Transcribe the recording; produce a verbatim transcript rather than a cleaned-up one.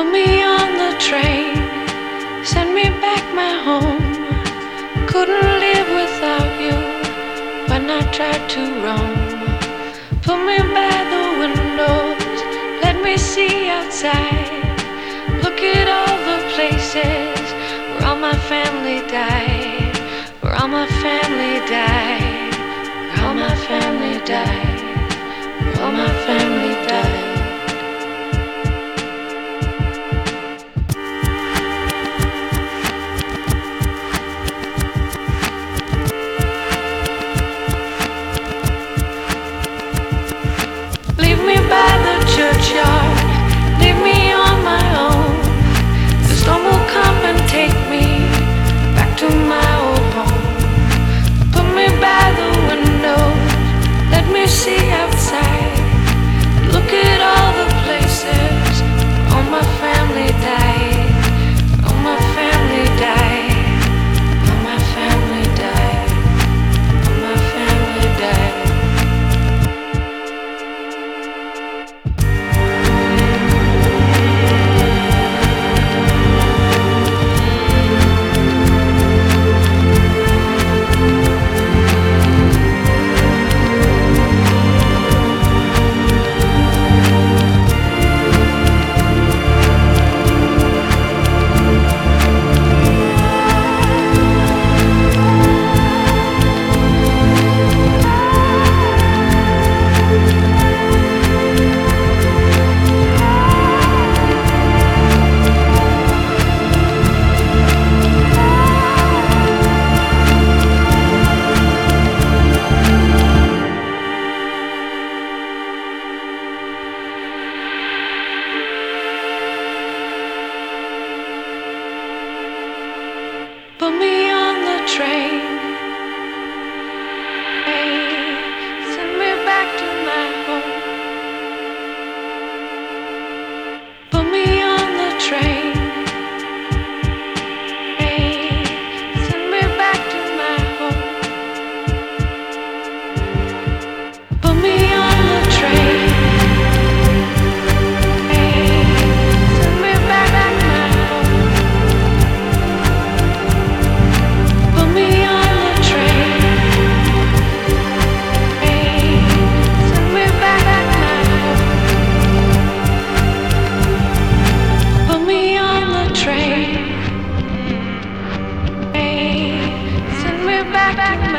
me on the train, send me back my home. Couldn't live without you when I tried to roam. Put me by the windows, let me see outside. Look at all the places where all my family died, where all my family died, where all my family died, where all my family died. Leave me by the churchyard, leave me on my own. The storm will come and take me back to my old home. Put me by the windows, let me see outside. Look at all the places where all my family died, where all my family died, where all my family died, where all my family died. Put me on the train, hey, send me back to my home. Put me on the train, hey, send me back to my home. Put me on the train, hey, send me back to my home. Put me on the train, hey, send me back to my home. Put me on the train, hey, send me back to